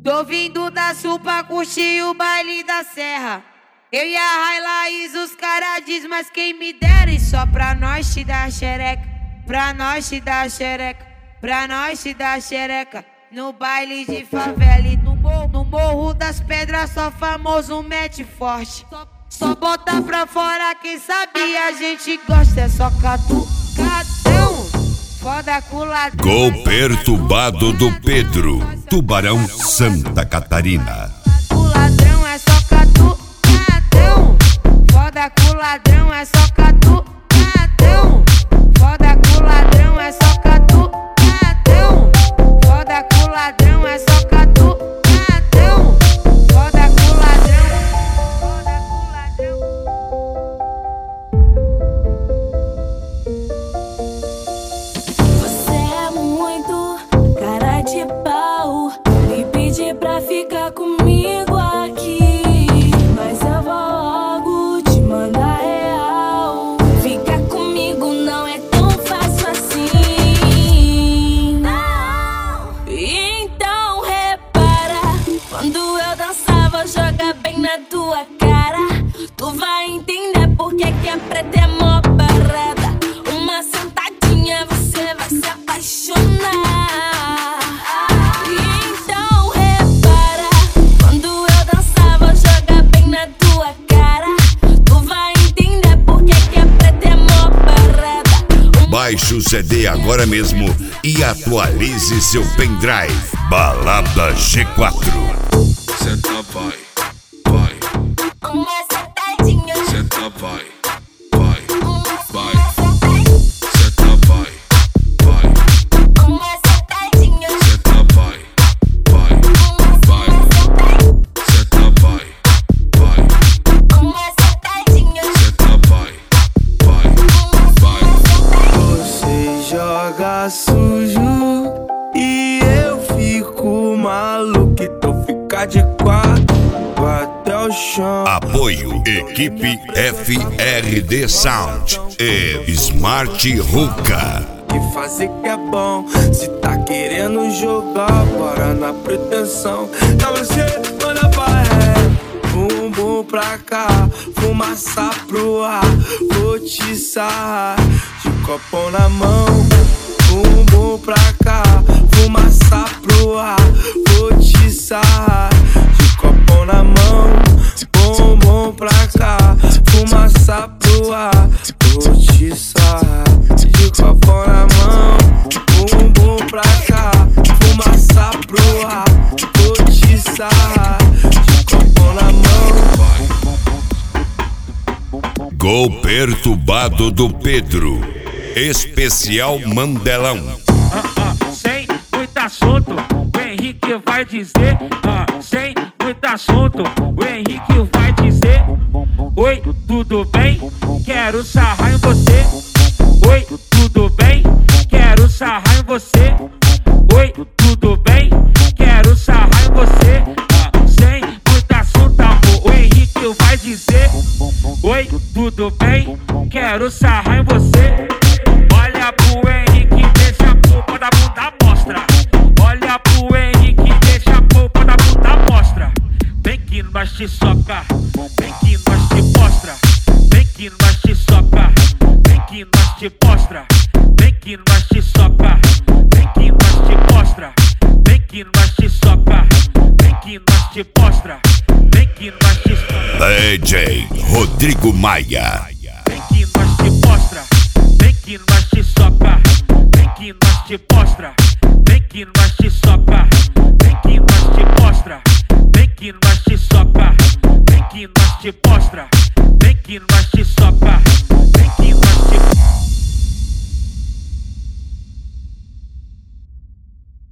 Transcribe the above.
Tô vindo da Sul pra curtir o baile da Serra. Eu e a Railaís, os caras diz, mas quem me dera. E só pra nós te dar xereca, pra nós te dar xereca, pra nós te dar xereca. No baile de favela e no morro das pedras, só famoso mete forte. Só bota pra fora quem sabe a gente gosta. É só catucadão, foda com ladrão. Gol perturbado do Pedro, Tubarão, Santa Catarina. O ladrão é só catucadão, foda com ladrão é só catucadão, foda com ladrão é só catucadão, foda com ladrão é só catucadão, foda com ladrão, foda com ladrão. Você é muito cara de pau, me pede pra ficar comigo aqui, mas eu vou logo te mandar real. Ficar comigo não é tão fácil assim, não. Então repara, quando eu dançava, joga bem na tua cara. Tu vai entender porque que a preta é mó parada. Uma sentadinha você vai se apaixonar. Então repara, quando eu dançava, joga bem na tua cara. Tu vai entender porque que a preta é mó parada. Baixe o CD agora mesmo e atualize seu pendrive. Balada G4. Senta vai, vai, Uma sentadinha, senta vai, vai, vai. Senta vai, vai, uma sentadinha, senta vai, vai, vai. Senta vai, vai, uma sentadinha, senta vai, vai, vai. Você joga sujo e eu fico maluco. Então fica de quatro até o chão. Apoio Equipe FRD Sound e Smart Hookah. E fazer que é bom. Se tá querendo jogar, bora na pretensão. WC, manda pra ré, bumbum pra cá, fumaça pro ar. Vou te sarrar de copão na mão. Bumbum pra cá, fumaça pro ar. Vou te sarrar de copão na mão. Bumbum pra cá, fumaça pro ar. Vou te sarrar de copão na mão. Bumbum pra cá, fumaça pro ar. Vou te sarrar de copão na mão. Gol perturbado do Pedro, especial Mandelão. Sem muito assunto, o Henrique vai dizer. Sem muito assunto, o Henrique vai dizer. Oi, tudo bem? Quero sarrar em você. Oi, tudo bem? Quero sarrar em você. Oi, tudo bem? Quero sarrar em você. Sem muito assunto, amor, o Henrique vai dizer. Oi, tudo bem? Quero sarrar em você. Olha pro Henrique, deixa a polpa da bunda mostra. Olha pro Henrique, deixa a polpa da bunda mostra. Vem que nós te soca, vem que nós te mostra. Vem que nós te soca, vem que nós te mostra. Vem que nós te soca, vem que nós te mostra. Vem que nós te soca, vem que nós te mostra. Vem que nós te soca. DJ Rodrigo Maia. Vem que nós te mostra, vem que nós te soca, vem que nós te mostra, vem que nós te soca, vem que nós te mostra, vem que nós te soca, vem que nós te mostra, vem que nós te soca.